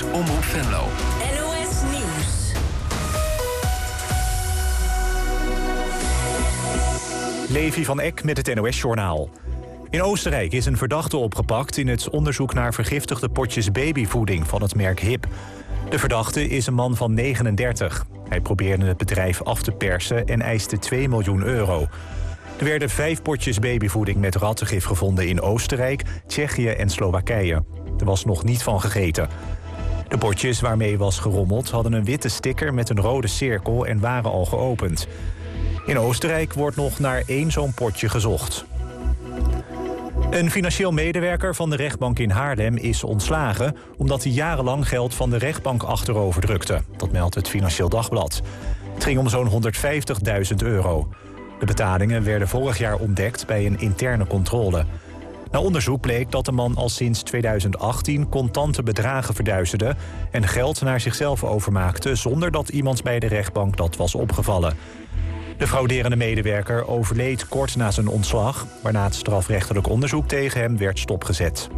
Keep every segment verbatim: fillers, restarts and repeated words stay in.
Omroep Venlo. N O S Nieuws. Levi van Eck met het N O S-journaal. In Oostenrijk is een verdachte opgepakt in het onderzoek naar vergiftigde potjes babyvoeding van het merk Hip. De verdachte is een man van negenendertig. Hij probeerde het bedrijf af te persen en eiste twee miljoen euro. Er werden vijf potjes babyvoeding met rattengif gevonden in Oostenrijk, Tsjechië en Slowakije. Er was nog niet van gegeten. De potjes waarmee was gerommeld hadden een witte sticker met een rode cirkel en waren al geopend. In Oostenrijk wordt nog naar één zo'n potje gezocht. Een financieel medewerker van de rechtbank in Haarlem is ontslagen omdat hij jarenlang geld van de rechtbank achterover drukte. Dat meldt het Financieel Dagblad. Het ging om zo'n honderdvijftigduizend euro. De betalingen werden vorig jaar ontdekt bij een interne controle. Na onderzoek bleek dat de man al sinds tweeduizend achttien contante bedragen verduisterde en geld naar zichzelf overmaakte zonder dat iemand bij de rechtbank dat was opgevallen. De frauderende medewerker overleed kort na zijn ontslag, waarna het strafrechtelijk onderzoek tegen hem werd stopgezet.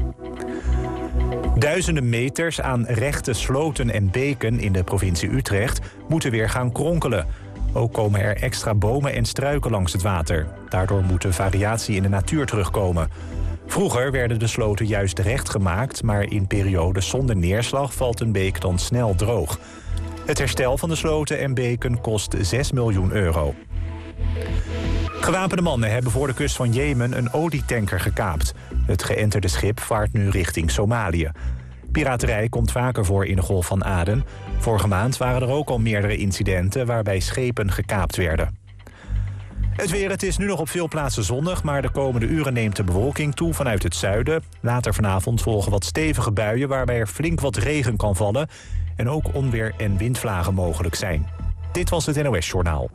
Duizenden meters aan rechte sloten en beken in de provincie Utrecht moeten weer gaan kronkelen. Ook komen er extra bomen en struiken langs het water. Daardoor moet de variatie in de natuur terugkomen. Vroeger werden de sloten juist recht gemaakt, maar in periodes zonder neerslag valt een beek dan snel droog. Het herstel van de sloten en beken kost zes miljoen euro. Gewapende mannen hebben voor de kust van Jemen een olietanker gekaapt. Het geënterde schip vaart nu richting Somalië. Piraterij komt vaker voor in de Golf van Aden. Vorige maand waren er ook al meerdere incidenten waarbij schepen gekaapt werden. Het weer, het is nu nog op veel plaatsen zonnig, maar de komende uren neemt de bewolking toe vanuit het zuiden. Later vanavond volgen wat stevige buien waarbij er flink wat regen kan vallen en ook onweer en windvlagen mogelijk zijn. Dit was het N O S-journaal.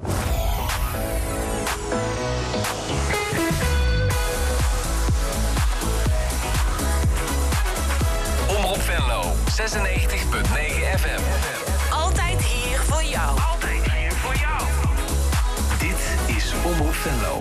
Omroep Venlo, zesennegentig komma negen F M. Altijd hier voor jou. Altijd hier voor jou. Dit is Omroep Venlo.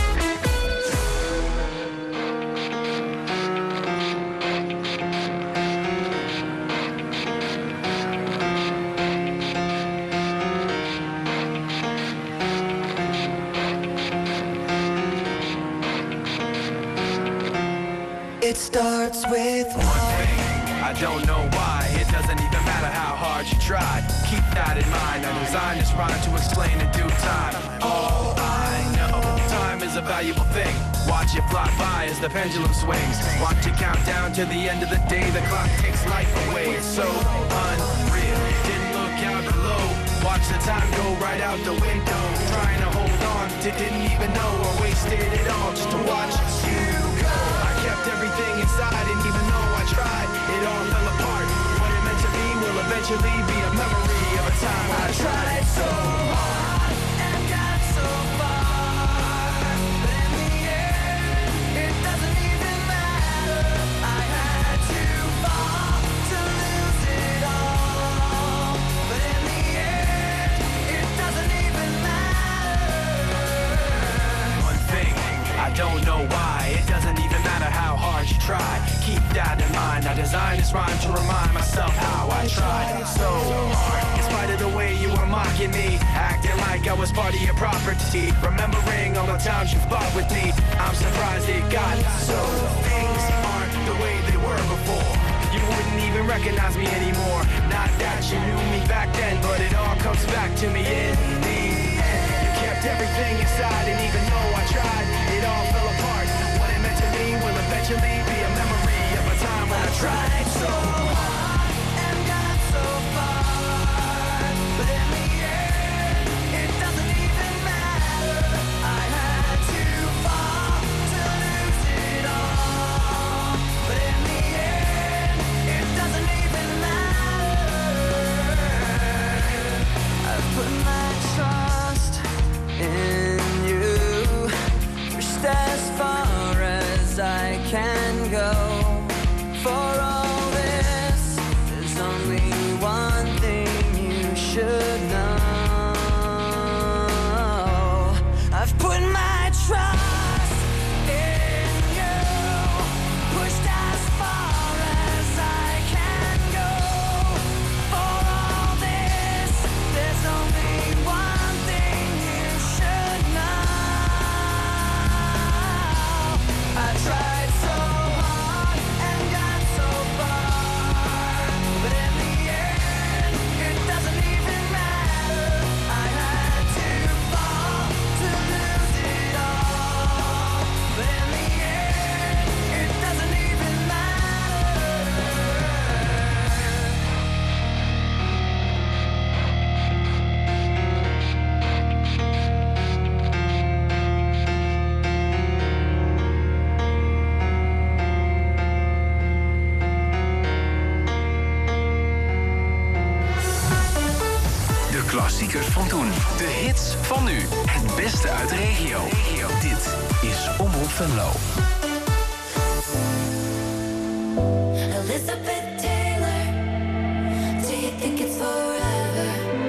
It starts with one thing. I don't know why. It doesn't even matter how hard you try. Keep that in mind. I designed this rhyme to explain in due time. All I know, time is a valuable thing. Watch it fly by as the pendulum swings. Watch it count down to the end of the day. The clock takes life away. It's so unreal. Didn't look out below. Watch the time go right out the window. Trying to hold on to didn't even know or wasted it all just to watch you go. I kept everything inside and even though I tried, it all fell apart. What it meant to be will eventually be a memory of a time I tried so hard and got so far. But in the end, it doesn't even matter. I had to fall to lose it all. But in the end, it doesn't even matter. One thing, I don't know why. It doesn't even matter how hard you try. Keep that in mind. I designed this rhyme to remind myself how I tried so hard. In spite of the way you were mocking me, acting like I was part of your property. Remembering all the times you fought with me, I'm surprised it got so. Things aren't the way they were before. You wouldn't even recognize me anymore. Not that you knew me back then, but it all comes back to me in the end. You kept everything inside, and even though I tried, it all fell apart. What it meant to me will eventually be a memory of a time when I tried so hard and got so far. But in the end, it doesn't even matter. I had to fall to lose it all. But in the end, it doesn't even matter. I've put my trust in you. Pushed as far as I can go. For all this klassiekers van toen. De hits van nu. Het beste uit de regio. Dit is Omroep Venlo. Elizabeth Taylor, do you think it's forever?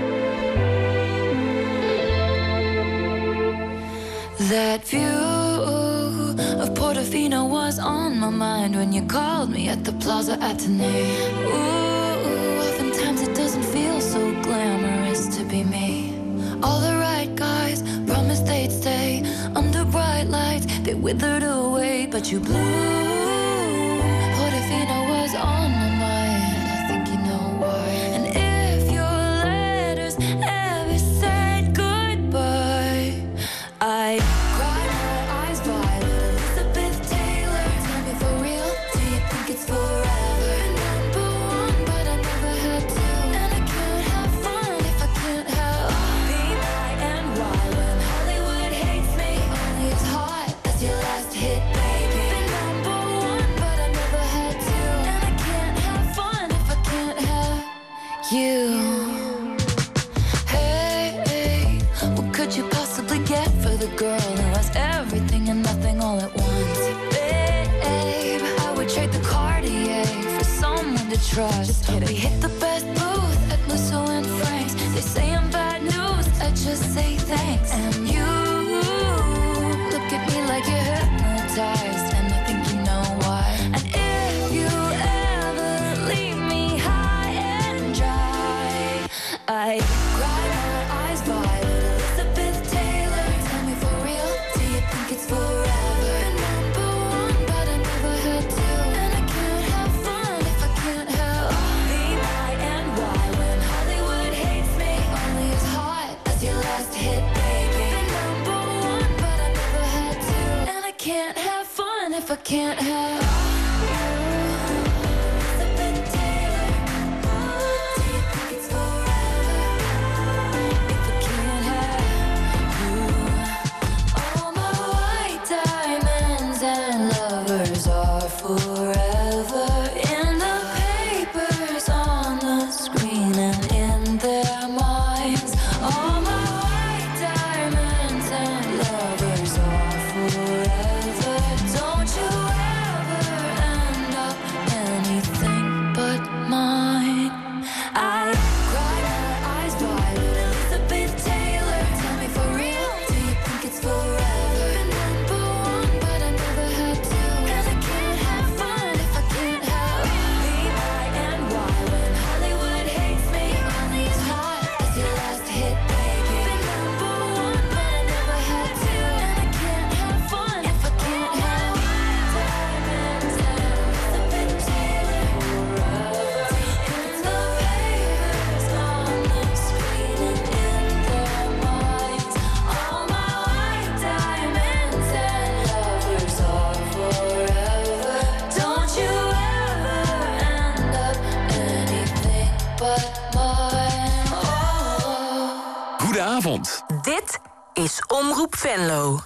That view of Portofino was on my mind when you called me at the Plaza Athénée. Ooh, oftentimes it doesn't feel so glamorous to be me. All the right guys promised they'd stay under bright lights. They withered away, but you blew. Portofino was on my mind, I think you know why. And if your letters ever said goodbye, I cried my eyes violet. Elizabeth Taylor, tell me for real, do you think it's forever? Number one, but I never had to. And I can't have fun if I can't have be my and why. When Hollywood hates me, only as hot as your last hit, baby. Been number one, but I never had to. And I can't have fun if I can't have you. Hey, what could you possibly get for the girl who has everything and nothing all at once? Babe, I would trade the Cartier for someone to trust. Just kidding. We hit the best booth at Musso and Frank's. They say I'm bad news, I just say thanks. And you look at me like you're hypnotized, and I think you know why. And if you ever leave me high and dry, I cry my eyes violet. Elizabeth Taylor, tell me for real, do you think it's forever? Been number one, but I never had to. And I can't have fun if I can't have be my and why. When Hollywood hates me, only as hot as your last hit, baby. Been number one, but I never had to. And I can't have fun if I can't have you. Elizabeth Taylor, do you think it's forever? If I can't have you. All my white diamonds and lovers are forever in the papers, on the screen, and in their minds. All my white diamonds and lovers are forever. Don't you ever end up anything but mine. I cry my eyes violet. Elizabeth Taylor, tell me for real, do you think it's forever? Been number one, but I never had to. And I can't have fun if I can't have be my and why. When Hollywood hates me, only as hot as your last hit, baby. Been number one, but I never had to. And I can't have fun if I can't have diamonds and Elizabeth Taylor forever. In the papers, on the screen, and in their minds. All my white diamonds and lovers are forever. Don't you ever end up anything but mine. Oh. Goedenavond. Dit is Omroep Venlo.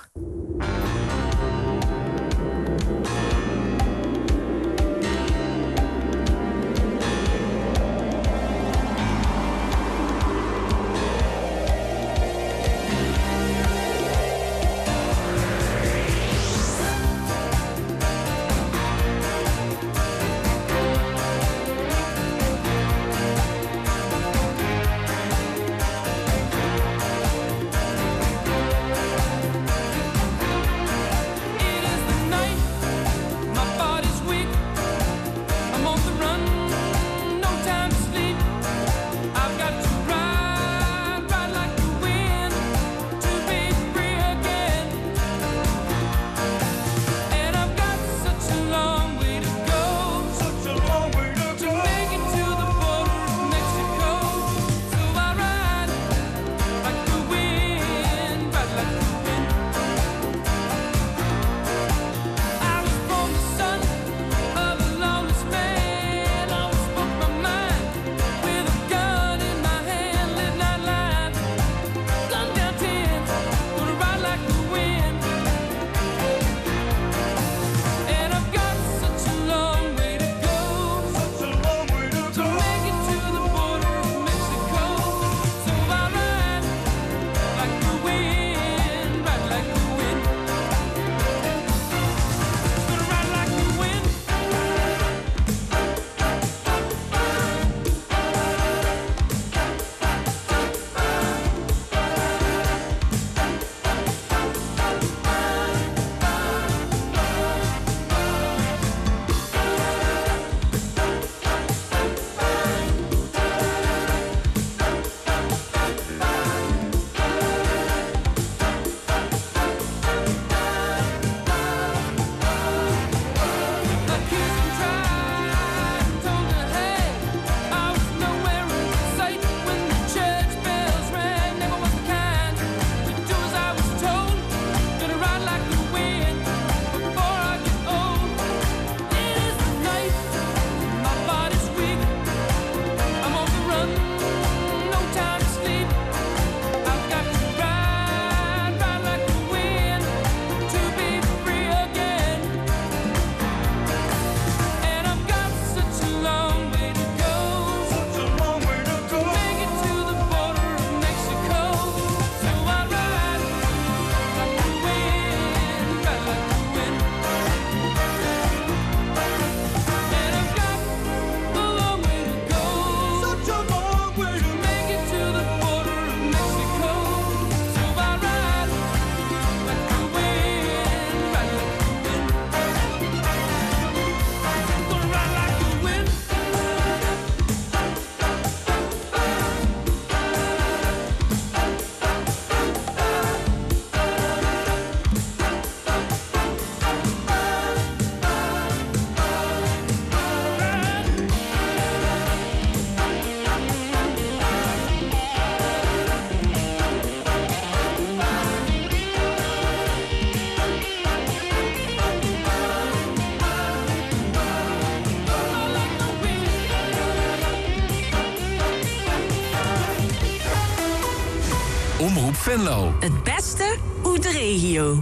Omroep Venlo. Het beste uit de regio.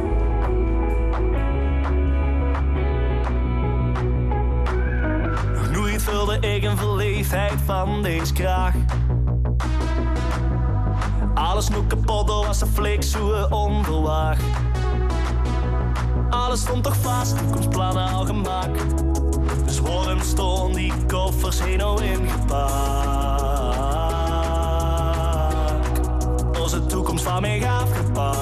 Nog nooit voelde ik een verleefdheid van deze kraag. Alles nu kapot, door was de flik zo onverwacht. Alles stond toch vast, toekomstplannen al gemaakt. Dus waarom stonden die koffers heen al ingepakt? Onze toekomst van mij afgepakt.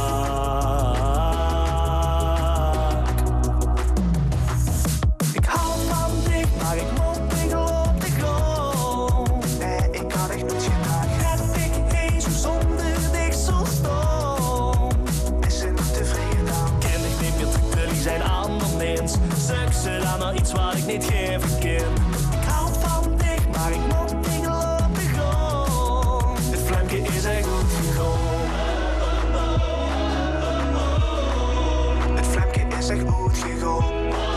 Ik hou van dik, maar ik moet tegen op de grond. Nee, ik had echt niet gedaan. Gaat ik heen zo zonder dik zo stom. Is ze niet tevreden dan? Ken ik neem je terug, jullie zijn ander mens. Zoek ze dan naar iets wat ik niet geven kan. Ik hou van dik, maar ik moet tegen op de grond. Het flampje is echt goed gegaan. Het flampje is echt goed gegaan.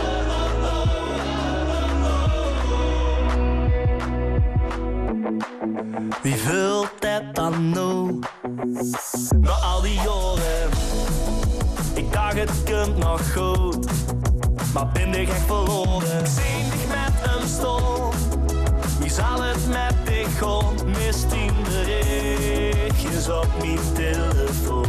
Wie vult het dan nou? Na al die jaren, ik dacht het komt nog goed, maar ben ik echt verloren. Ik zie dich met een stoel, wie zal het met dich gaan? Mist in de rechtjes op mijn telefoon.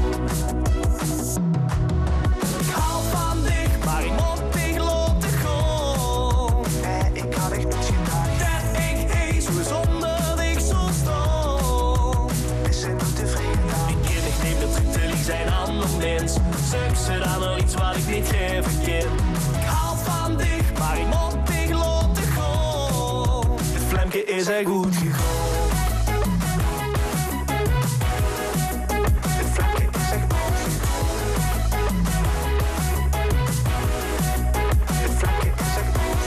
Ik hou van dich, maar ik moet dich laten gaan. Nee, ik had echt niet gedaan. Dat ik hees, hoe zonder dich zo stom. Is ze niet tevreden dan? Ik ken dich niet meer terug, jullie zijn ander mens. Zoek ze dan nog iets wat ik niet geven kan. Ik hou van dich, maar ik moet dich laten gaan. Het flampje is er goed gegaan. Het flampje is er goed gegaan. Het flampje is er goed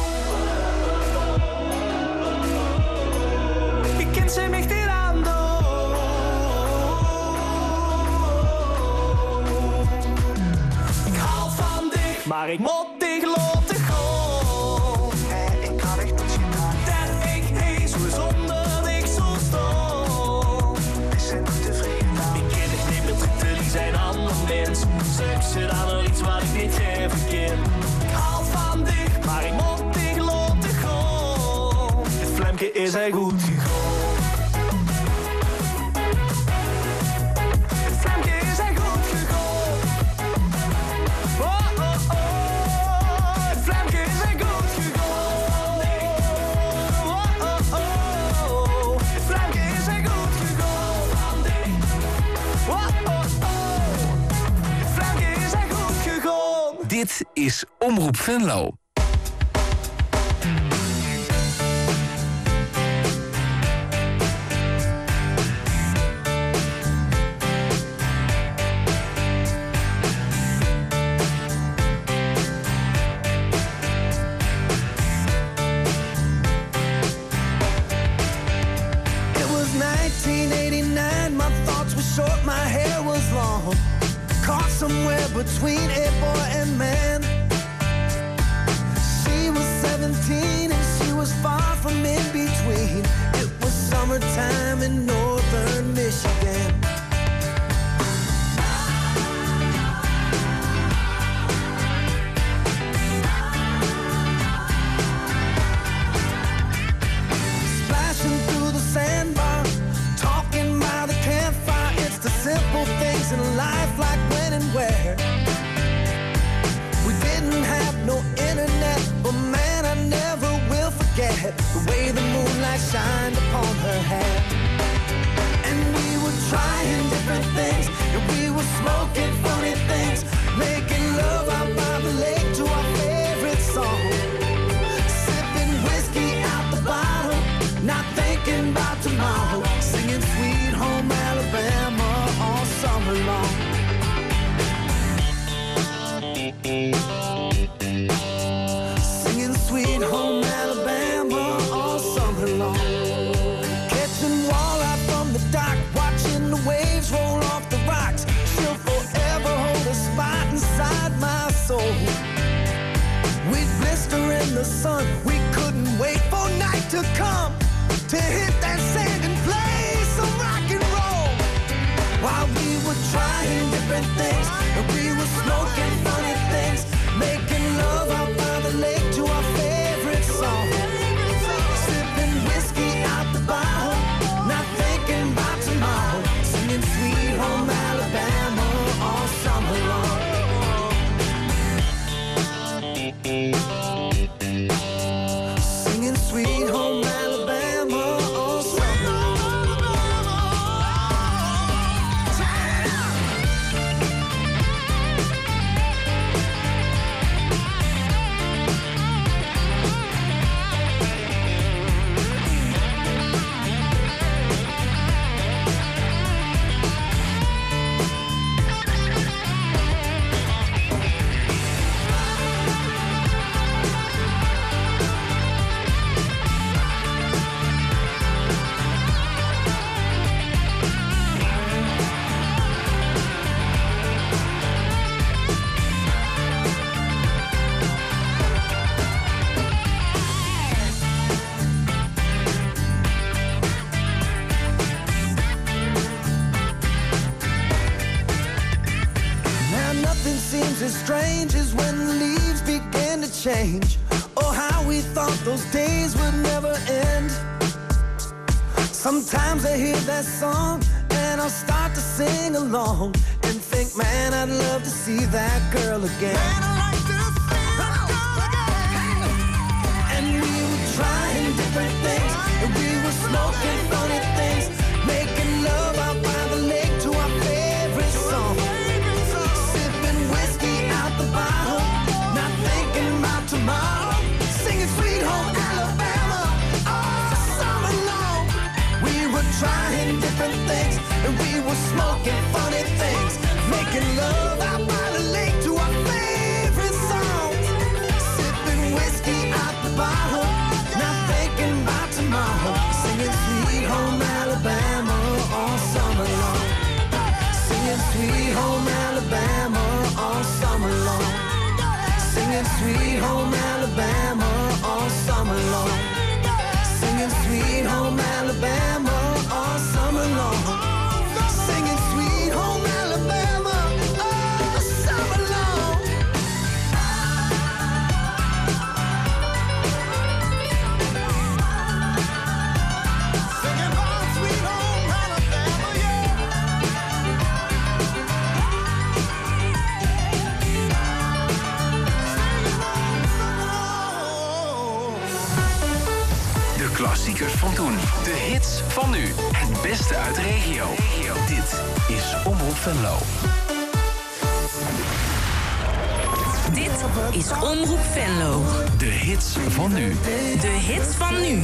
gegaan. Ik ken ze mich niet aan door. Ik hou van dich, maar ik moet dich laten gaan. Nee, ik had echt niet gedaan. Dat ik hees, hoe zonder dich zo stom. Is ze niet tevreden dan? Ik ken dich niet meer terug, jullie zijn ander mens. Zoek ze dan nog iets wat ik niet geven kan. Ik hou van dich, maar ik moet dich laten gaan. Het flampje is er goed gegaan. Het flampje is er goed gegaan. Oh, oh, oh. Het flampje is er goed gegaan. Oh, oh, oh. Het flampje is er goed gegaan. Oh, oh, oh. Het flampje is er goed gegaan. Dit is Omroep Venlo. It was nineteen eighty-nine, my thoughts were short, my hair was long. Caught somewhere between a boy and man. She was seventeen and she was far from in between. It was summertime in northern Michigan. Splashing through the sandbar, talking by the campfire. It's the simple things in life, like when and where. We didn't have no internet, but man, I never will forget the way the moonlight shined upon her hair. And we were trying different things, and we were smoking funny things, making love out by the lake to our favorite song. Sipping whiskey out the bottle, not thinking about tomorrow. Singing Sweet Home Alabama all summer long. Singing Sweet Home Alabama all summer long. Catching walleye from the dock, watching the waves roll off the rocks. She'll forever hold a spot inside my soul. We'd blister in the sun, we couldn't wait for night to come to hit that sand and play some rock and roll. while we were trying different things. And we were smoking funny things, making love out by the lake to our favorite song. Sipping whiskey out the bottle, not thinking about tomorrow. Singing Sweet Home Alabama all summer long. Singing Sweet Home Alabama all summer long. Seems as strange as when the leaves begin to change. Oh, how we thought those days would never end. Sometimes I hear that song and I'll start to sing along and think, man, I'd love to see that girl again. Man, I'd like to see that girl again. And we were trying different things, and we were smoking funny things, making love out by the lake to our favorite song. Not thinking about tomorrow, singing Sweet Home Alabama all summer long. We were trying different things, and we were smoking funny things, making love out by the lake to our favorite song. Sipping whiskey out the bottle, not thinking about tomorrow, singing Sweet Home Alabama all summer long. Singing Sweet Home Alabama all summer long. Singing Sweet Home Alabama all summer long. Singing Sweet Home Alabama all summer long. Singing Sweet Home Alabama all summer long. Singing about Sweet Home Alabama, yeah. De klassiekers van toen. De hits van nu. Het beste uit de regio. Dit is Omroep Venlo. Dit is Omroep Venlo. De hits van nu. De hits van nu.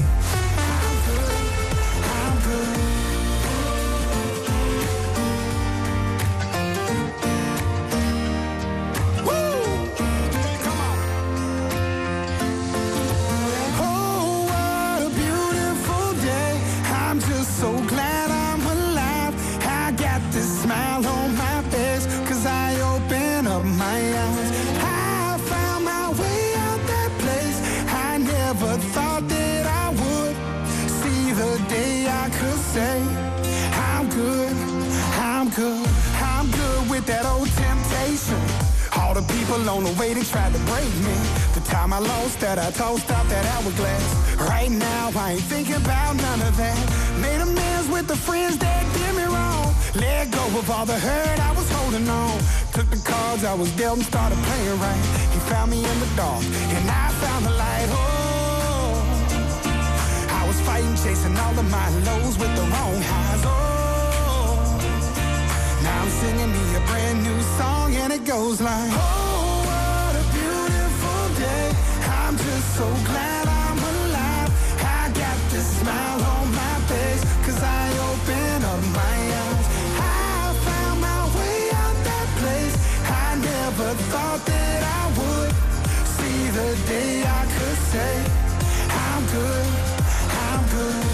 So glad I'm alive. I got this smile on my face, 'cause I open up my eyes. I found my way out that place. I never thought that I would see the day I could say I'm good, I'm good, I'm good with that old temptation. All the people on the way, they tried to break me. The time I lost that, I tossed out that hourglass. Right now, I ain't thinking about none of that. Made amends with the friends that did me wrong. Let go of all the hurt I was holding on. Took the cards I was dealt and started playing right. He found me in the dark, and I found the light. Oh, I was fighting, chasing all of my lows with the wrong highs. Oh, now I'm singing me a brand new song, and it goes like, oh, what a beautiful day. I'm just so glad I'm alive. I got this smile on my face, 'cause I open up my eyes. I found my way out that place. I never thought that I would see the day I could say I'm good, I'm good.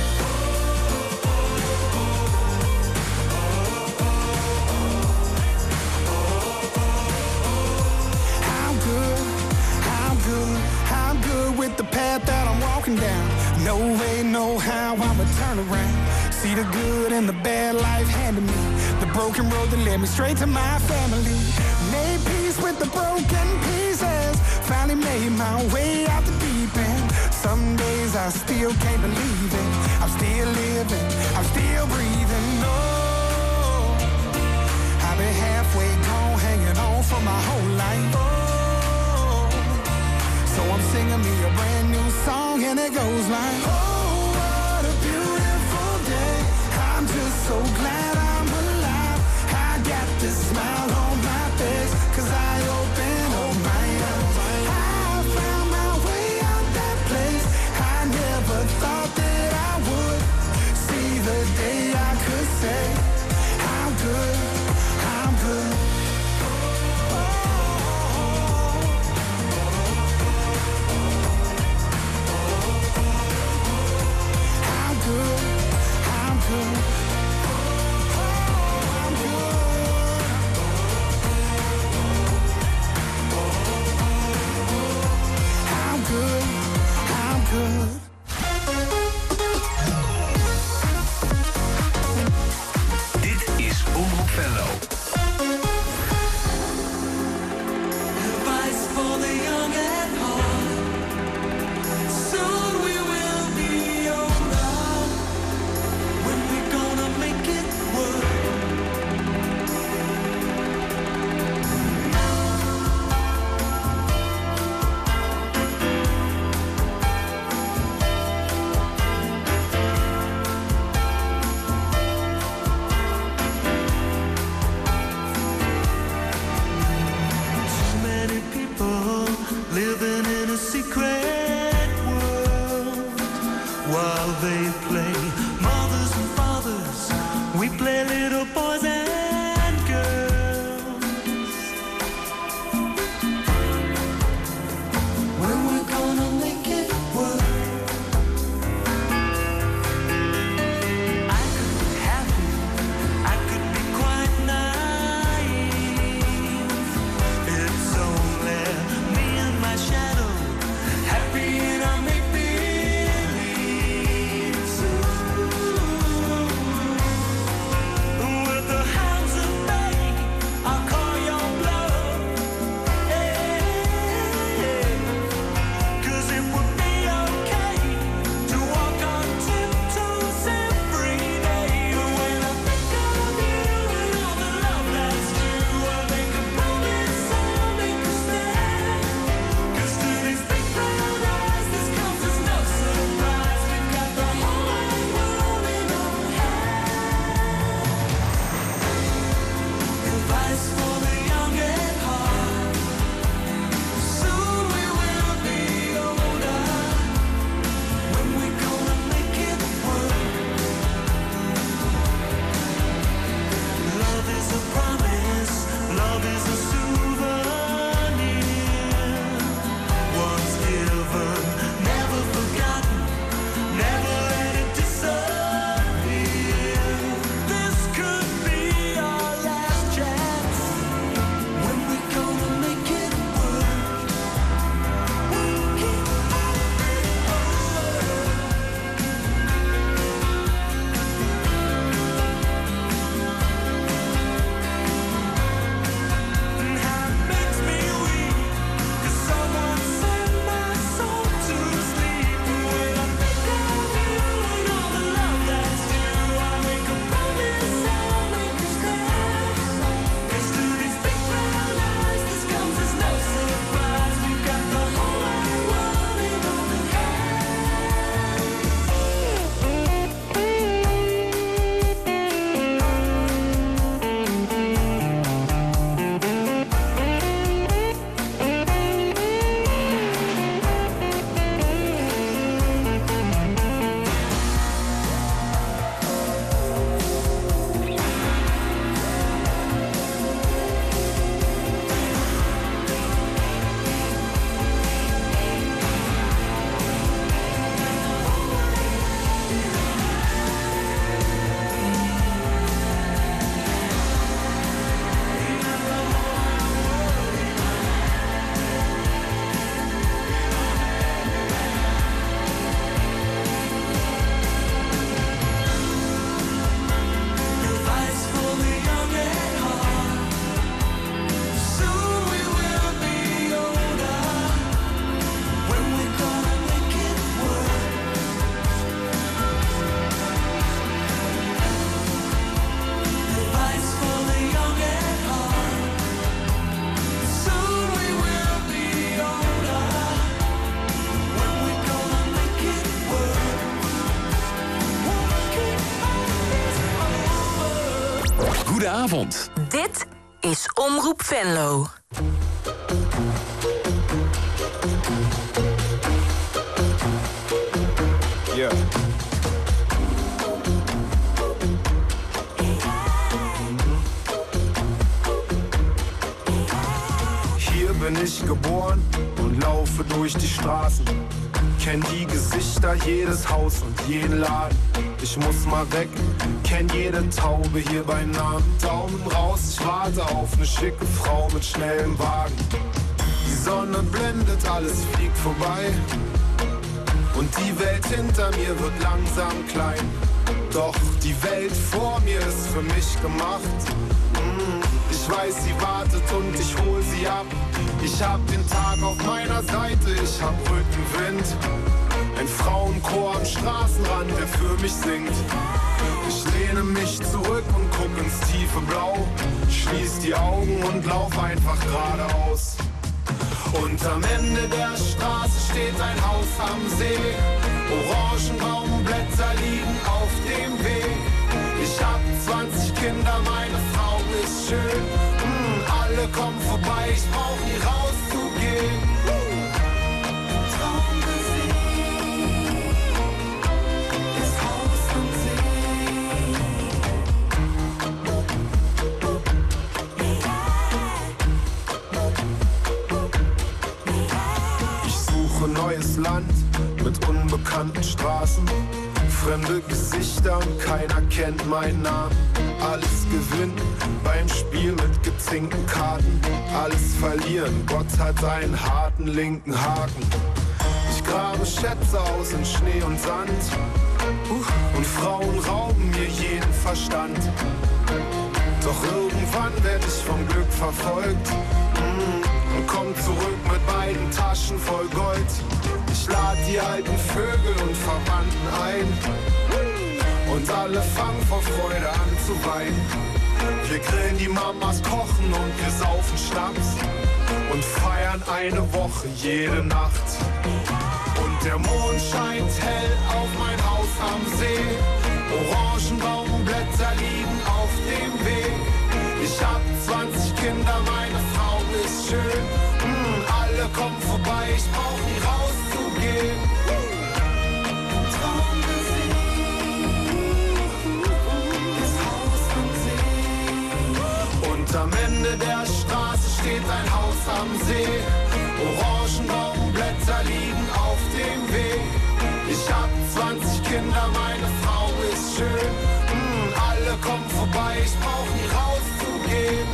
I'm good, I'm good, I'm good with the path that I'm walking down. No way, no how, I'ma turn around. See the good and the bad life handed me. broken road that led me straight to my family. Made peace with the broken pieces. Finally made my way out the deep end. Some days I still can't believe it. I'm still living, I'm still breathing. No, I've been halfway gone, hanging on for my whole life. Oh, so I'm singing me a brand new song, and it goes like, oh, what a beautiful day. I'm just so glad I'm alive. I got this smile on my face, 'cause I open up my eyes. I found my way out that place. I never thought that I would see the day I could say, I'm good, I'm good. I'm good, I'm good. I'm good, I'm good. Dit is Omroep Venlo. Advice for the young at heart. Soon we will be older. When we gonna make it work? Too many people living in a secret world. While they play mothers and fathers, we play little boys and girls. When we're gonna make it work? I could be happy, I could be quite naive. It's only me and my shadow, happy in our make-believe. With the Goedenavond. Dit is Omroep Venlo. Ja. Hier bin ich geboren und laufe durch die Straßen. Kenn die Gesichter, jedes Haus und jeden Laden. Ich muss mal weg, kenn jede Taube hier bei Namen. Daumen raus, ich warte auf ne schicke Frau mit schnellem Wagen. Die Sonne blendet, alles fliegt vorbei. Und die Welt hinter mir wird langsam klein. Doch die Welt vor mir ist für mich gemacht. Ich weiß, sie wartet und ich hol sie ab. Ich hab den Tag auf meiner Seite, ich hab Rückenwind. Ein Frauenchor am Straßenrand, der für mich singt. Ich lehne mich zurück und guck ins tiefe Blau. Schließ die Augen und lauf einfach geradeaus. Und am Ende der Straße steht ein Haus am See. Orangenbaumblätter liegen auf dem Weg. Ich hab zwanzig Kinder, meine Frau ist schön. Mm, alle kommen vorbei, ich brauch nie rauszugehen. Neues Land mit unbekannten Straßen, fremde Gesichter und keiner kennt meinen Namen. Alles gewinnen beim Spiel mit gezinkten Karten, alles verlieren, Gott hat einen harten linken Haken. Ich grabe Schätze aus in Schnee und Sand und Frauen rauben mir jeden Verstand. Doch irgendwann werd ich vom Glück verfolgt und komm zurück mit beiden Taschen voll Gold. Ich lad die alten Vögel und Verwandten ein und alle fangen vor Freude an zu weinen. Wir grillen, die Mamas kochen und wir saufen Schnaps und feiern eine Woche jede Nacht. Und der Mond scheint hell auf mein Haus am See. Orangenbaumblätter liegen auf dem Weg. Ich hab zwanzig Kinder, meine Frau ist schön. Mm, alle kommen vorbei, ich brauch nie rauszugehen. Traummusik, das Haus am See. Und am Ende der Straße steht ein Haus am See. Orangenbaumblätter liegen auf dem Weg. Ich hab zwanzig Kinder, meine Frau ist schön. Mm, alle kommen vorbei, ich brauch nie rauszugehen.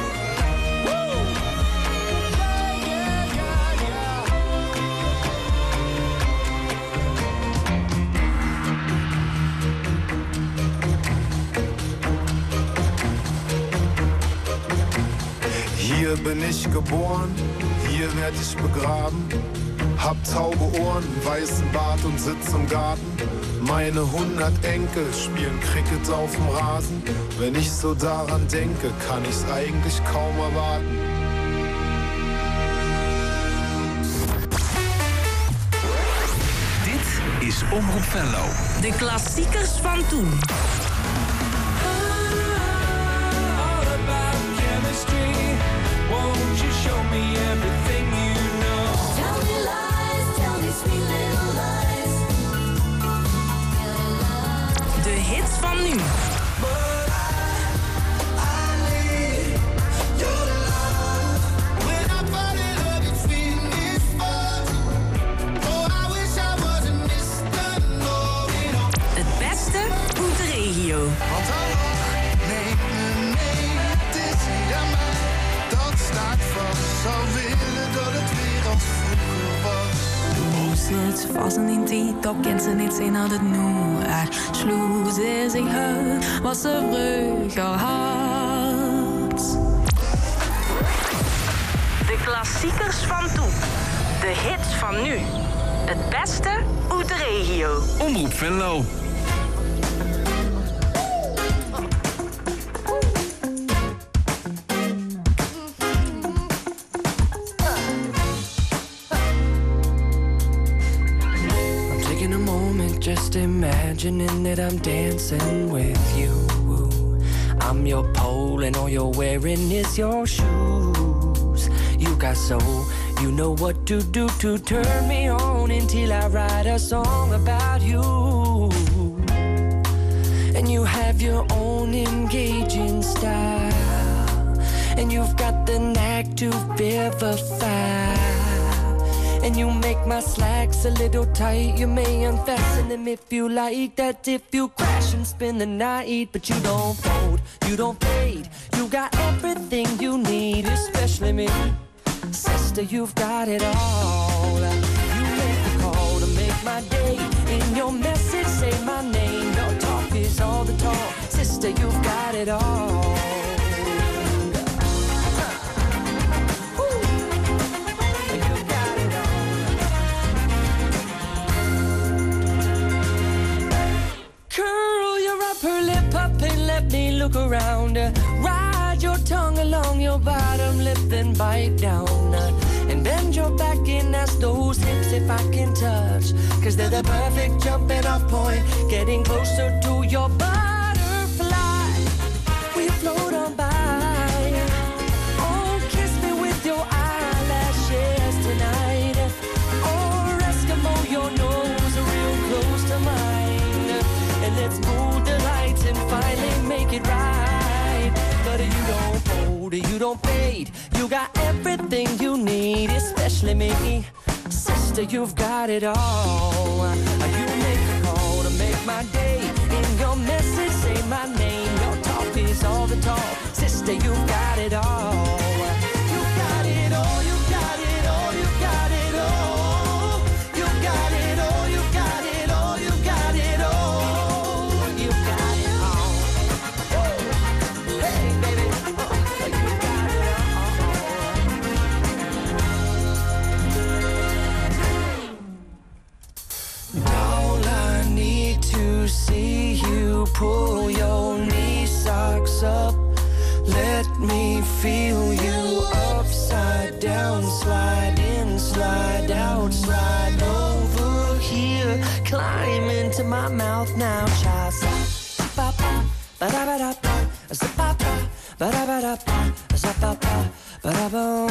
Hier bin ich geboren, hier werd ich begraben. Hab taube Ohren, weißen Bart und sitz im Garten. Meine hundert Enkel spielen Cricket auf dem Rasen. Wenn ich so daran denke, kann ich's eigentlich kaum erwarten. Dit is Omroep Venlo. De klassiekers van toen. Won't you show me everything you know? Tell me lies, tell me sweet little lies. De hits van nu. But I, I need your love. When I fall in love, it's feeling this fun. Oh, I wish I wasn't Mister No. Het beste uit de regio. Want hallo, nee, nee, nee, het is niet aan mij. Dat staat vast, zou willen dat het weer als vroeger was. Du sitzt fast in tid, doch känns det inte sen när det nu är slut. Det sig hör vad så brukar haft. De klassiekers van toen. De hits van nu. Het beste uit de regio. Omroep Venlo. Just imagining that I'm dancing with you. I'm your pole and all you're wearing is your shoes. You got soul, you know what to do to turn me on until I write a song about you. And you have your own engaging style, and you've got the knack to vivify. And you make my slacks a little tight. You may unfasten them if you like. That if you crash and spend the night. But you don't fold, you don't fade. You got everything you need, especially me. Sister, you've got it all. You make the call to make my day. In your message, say my name. Your talk is all the talk. Sister, you've got it all. Curl your upper lip up and let me look around. Ride your tongue along your bottom lip, then bite down. And bend your back and ask those hips if I can touch. Cause they're the perfect jumping off point, getting closer to your butterfly. We float on by. Oh, kiss me with your eyelashes tonight. Or Eskimo, your nose real close to mine. And let's move the lights and finally make it right. But you don't fold, you don't fade. You got everything you need, especially me. Sister, you've got it all. You make a call to make my day. In your message, say my name. Your talk is all the talk. Sister, you've got it all. You got it all, you got it all, you got it all. You got it all, you got it all, you got it all. You got it all. Woo. Hey, baby, uh, you got it all. All I need to see you pull your knee socks up. Let me feel you upside down. Slide in, slide out, slide over here. Climb into my mouth now, child. Ba-ba-ba, ba-da-ba-da-ba, za-ba-ba, ba-da-ba-da-ba, za-ba-ba, ba-da-ba.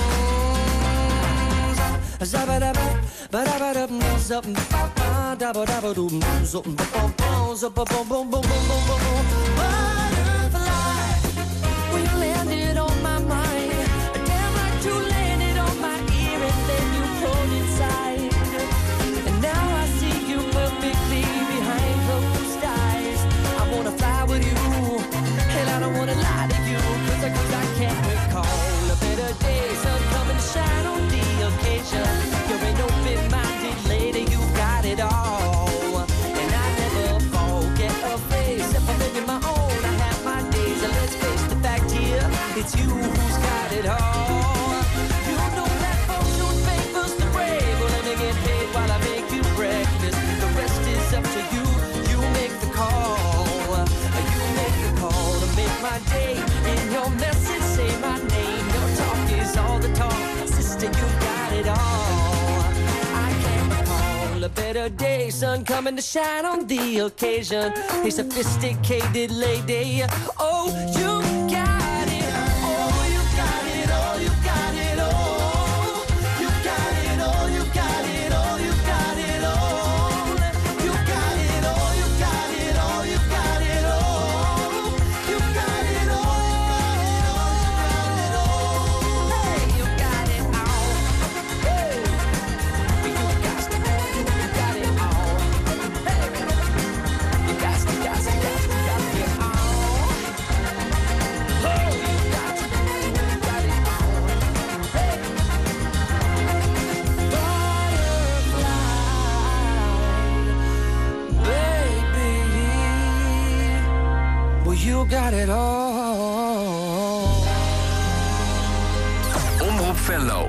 Za-ba-da-ba, ba-da-ba-da-ba, za-ba-ba, da-ba-da-ba-doo, za-ba-ba, za-ba-ba-boom-boom-boom-boom-boom-boom. Butterfly, when you landed on my mind, damn like you landed on my ear and then you pulled inside. And now I see you perfectly behind closed eyes. I wanna fly with you, and I don't wanna lie to you, cause I, cause I can't recall a better day. Sun coming to shine on the occasion. You're an open-minded lady, you got it all. And I never forget a face. If I'm living my own, I have my days. And let's face the fact here, it's you who's got it all. You know that fortune favors the brave. Well, let me get paid while I make you breakfast. The rest is up to you. You make the call. You make the call to make my day. In your message, say my name. Your talk is all the talk. Sister, you got it all. I can't recall a better day. Sun coming to shine on the occasion. A sophisticated lady. Oh, you got it. Oh, you got it. Oh, you got it. Oh, you got it. Oh, you got it. Oh, you got it all. You got it. Oh, you got it. Oh, you got it all. You got it all. Hey, you got it all. Hey, you got it. You got it all. Hey, you got it. You got it. You got it all. Oh, you got it. You got it all. Hey, butterfly, baby. Well, you got it all. Omroep Venlo.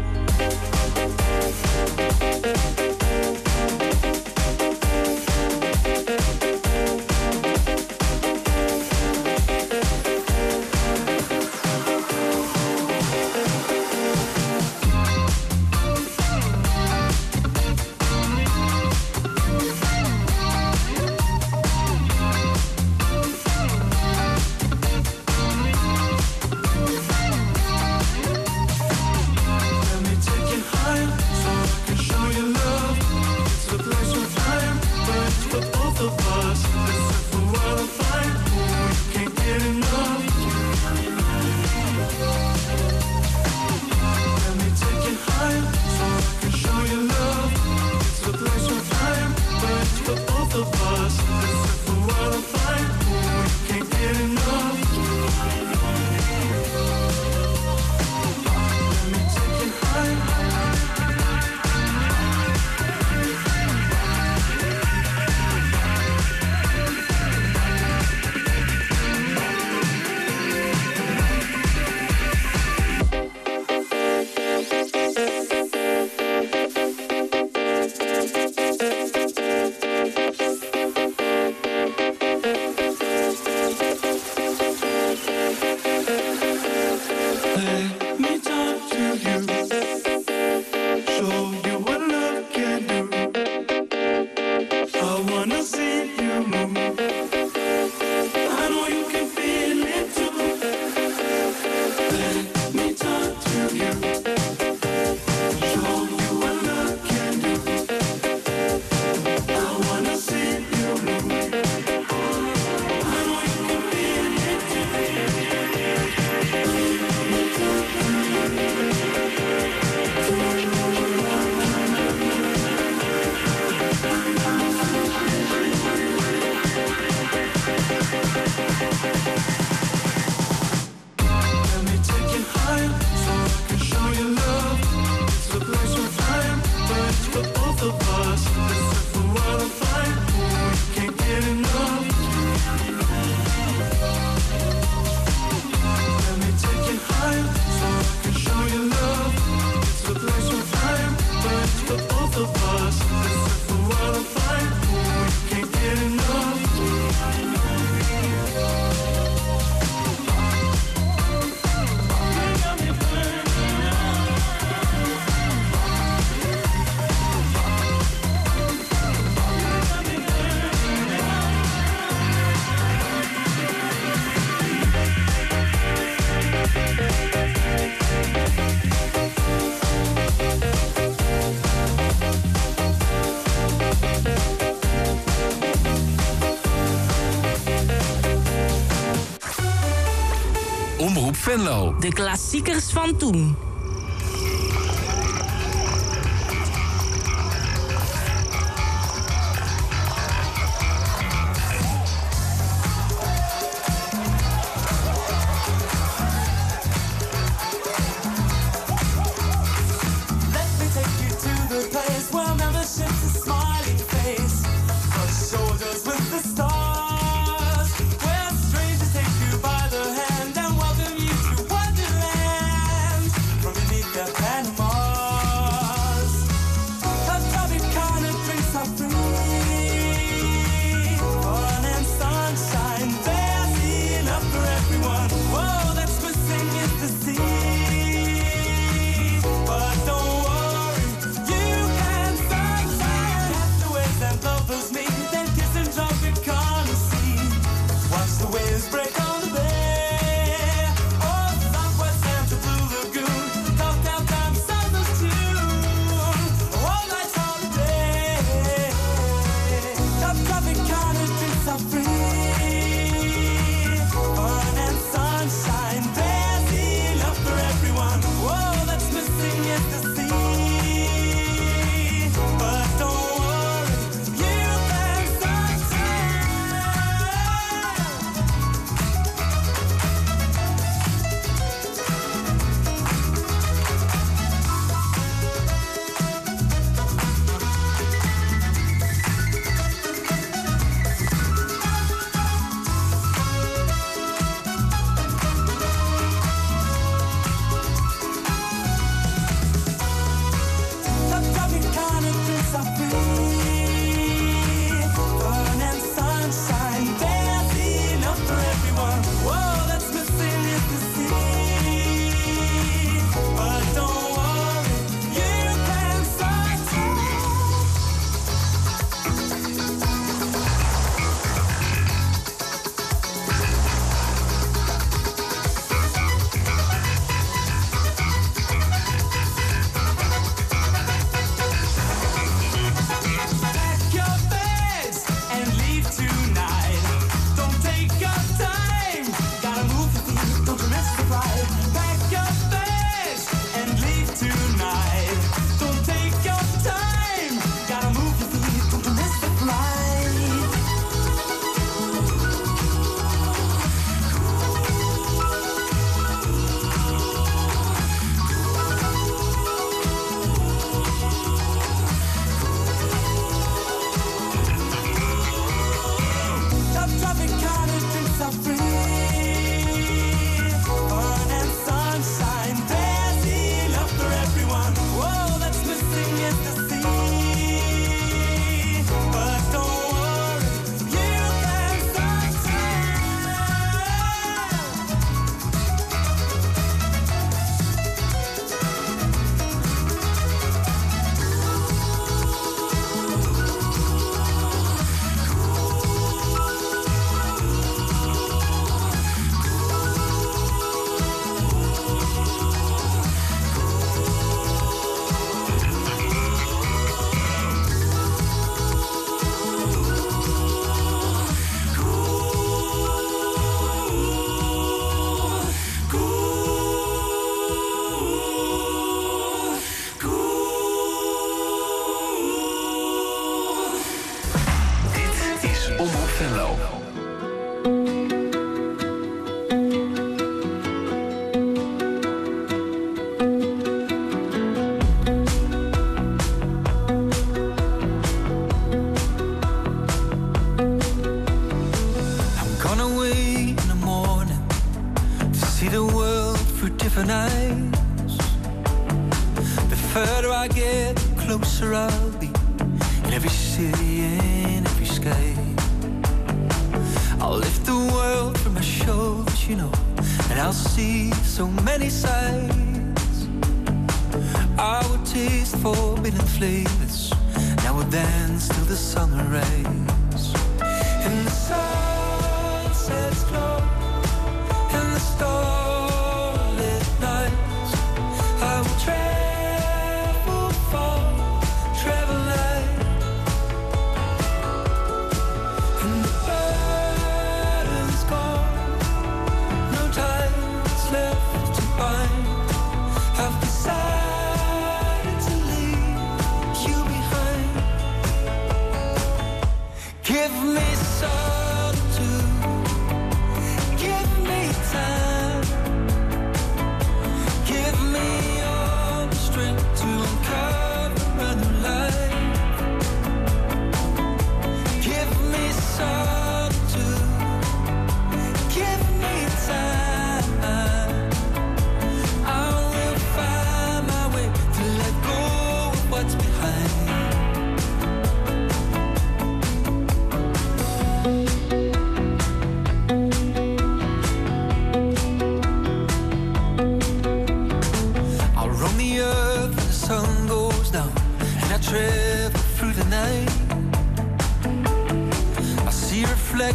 Omroep Venlo. De klassiekers van toen.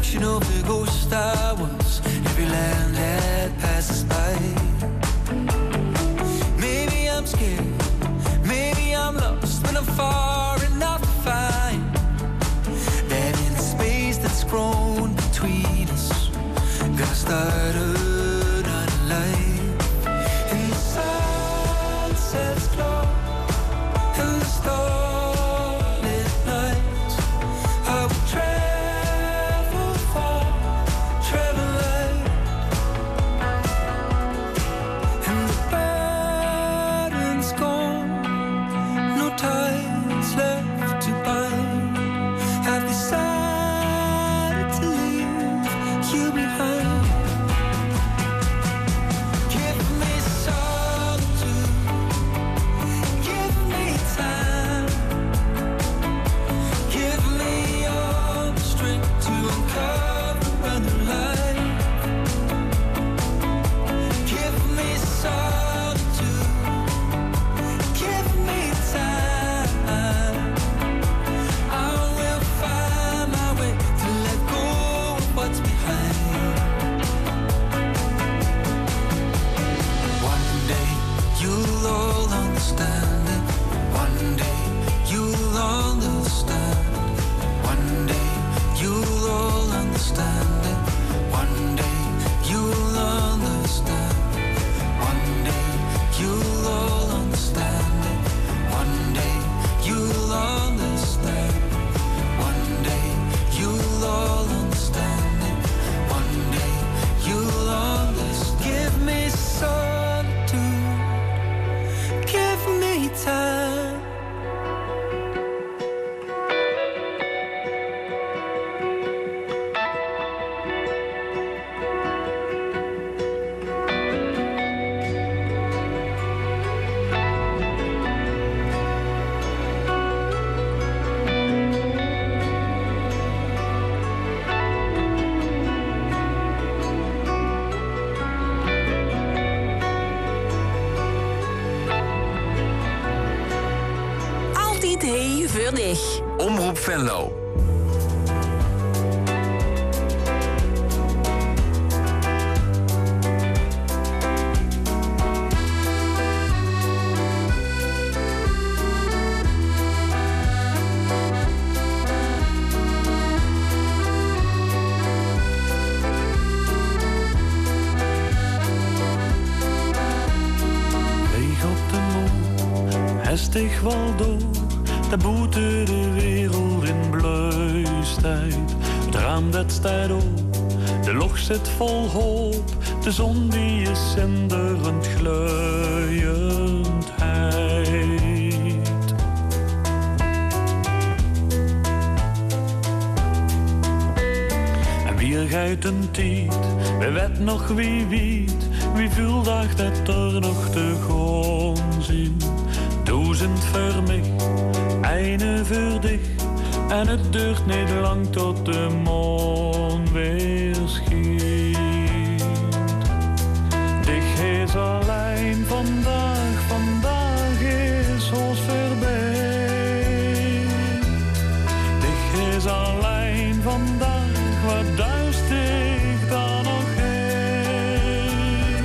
reflection of the ghost I was. Every land had passed us by. Maybe I'm scared, maybe I'm lost when I'm far enough to find that in the space that's grown between us, gonna start another life. And the sun sets glow and the starlit nights, I will travel far, travel light. And the burden's gone, no ties left to bind. I've decided to leave you behind. Give me solitude, give me time, give me all the strength to uncover another life. Give me solitude, give me time. I will find my way to let go of what's behind. One day you'll all understand it. One day you'll understand. One day you'll all understand it. One day you'll understand. One day you'll all understand it. One day you'll understand. One day you'll all understand it. One day you'll understand. Give me solitude, give me time. Altijd hey voor dich. Omroep Venlo. Leeg op de moe, hestig wel door, de boete de wereld in bluistijd. Het raam dat staat op, de log zit vol hoop, de zon die is zinderend gluiend heit. En wie er gaat een tijd, wie weet nog wie weet, wie veel dag dat er nog te gaan zien. Duizend voor mij, eine voor dich, en het duurt niet lang tot de maan weer schijnt. Dich is alleen vandaag, vandaag is ons voorbij. Dich is alleen vandaag, wat duist ik dan nog heen?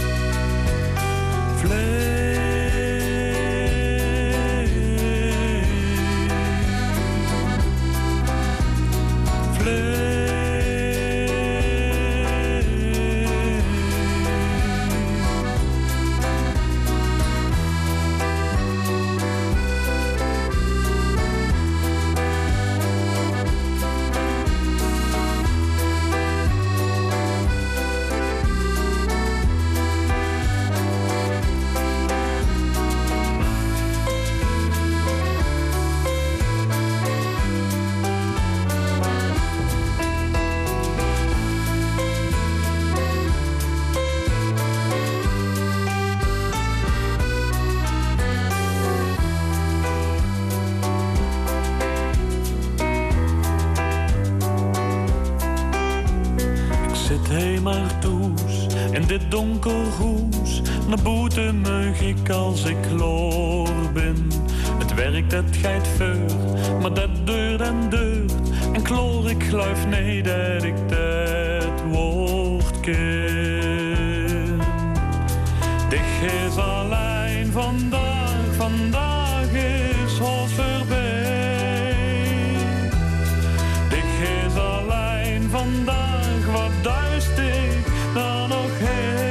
Vlees. dit donker hoes. Naar boeten mug ik als ik klaar ben. Het werk dat gaat voor, maar dat duurt en duurt. En kloor, ik geloof niet dat ik dat woord ken. Dich is alleen vandaag, vandaag is alles voorbij. Dich is alleen vandaag, wat duist ik dan nog heen.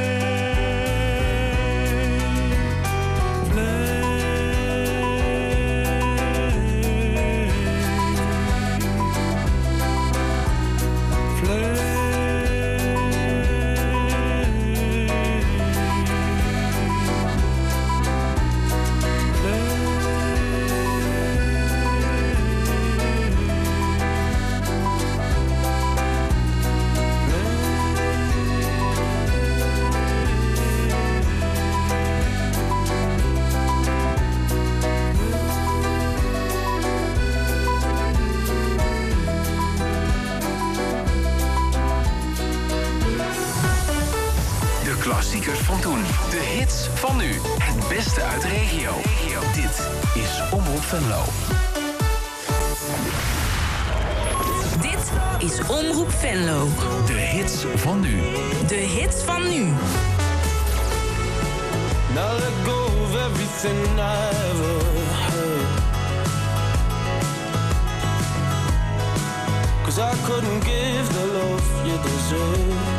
Klassiekers van toen. De hits van nu. Het beste uit de regio. Dit is Omroep Venlo. Dit is Omroep Venlo. De hits van nu. De hits van nu. Now let go of everything I ever heard. 'Cause I couldn't give the love you deserve.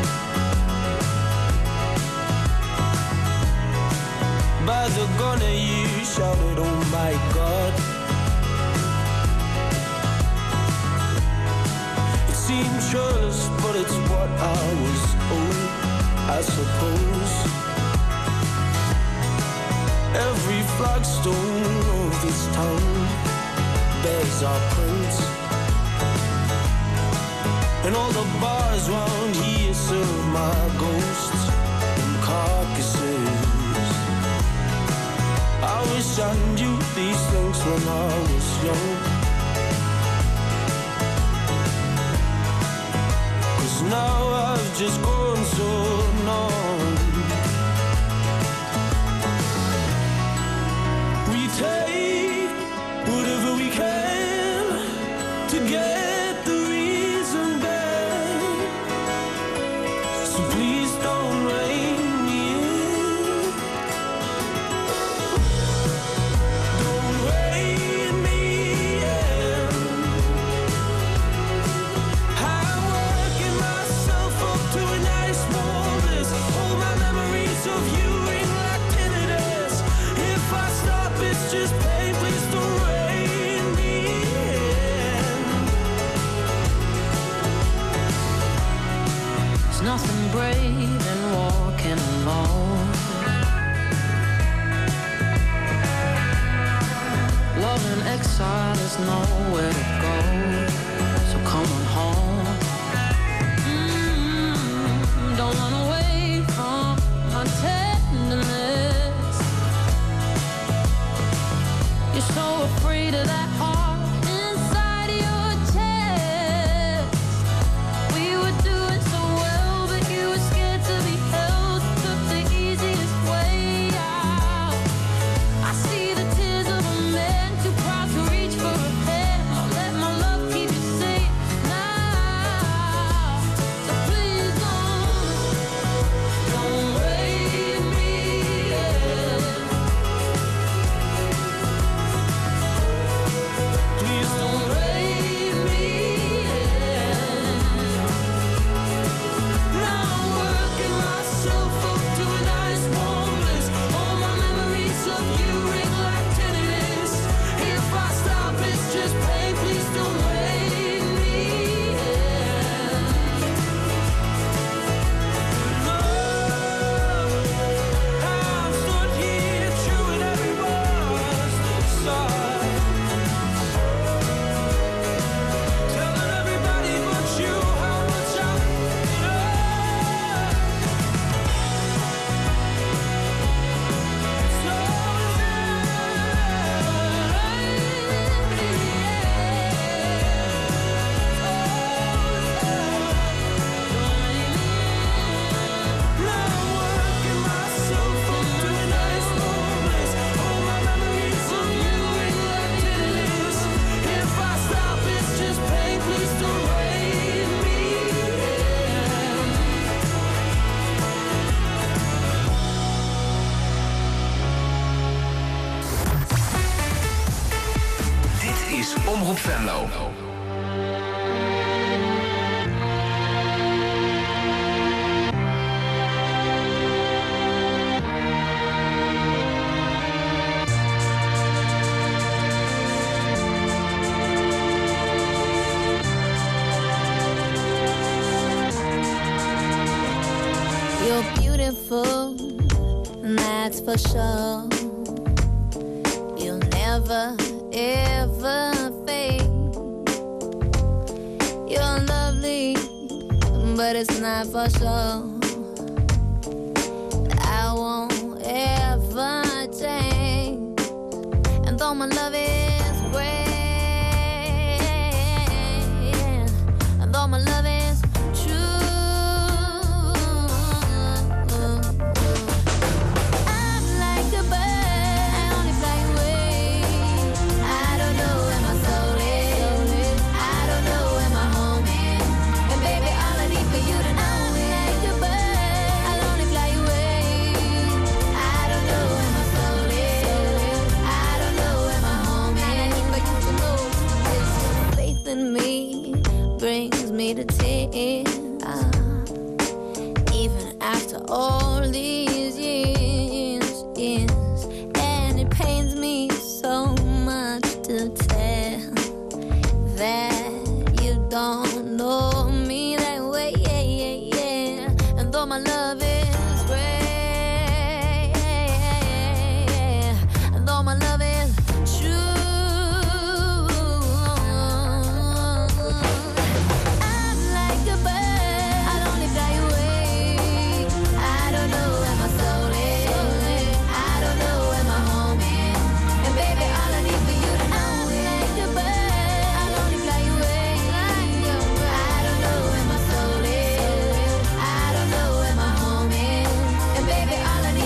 By the gun and you shouted, oh my God. It seemed churlish, but it's what I was owed, I suppose. Every flagstone of this town bears our prints, and all the bars round here serve my ghosts and carcasses. I wish I knew these things when I was young. 'Cause now I've just grown so numb. We take whatever we can to get the reason back. So please don't rein me in. Don't rein me in. I'm working myself up to a nice warm bliss. All my memories of you ring like tinnitus. If I stop, it's just pain. Please don't rein me in. There's nothing brave in walking alone. Love in exile, there's nowhere to go. So come on home. Mm, don't run away from my tenderness. You're so afraid of that heart inside your chest. We were doing so well, but you were scared to be held. Took the easiest way out. I see the tears of a man too proud to reach for a hand. I'll let my love keep you safe. Now Omroep Venlo. You're beautiful, that's for sure. You'll never, ever fade. You're lovely, but it's not for sure. I won't ever change. And though my love is great, and though my love is to tears, uh, even after all these years, years, and it pains me so much to tell.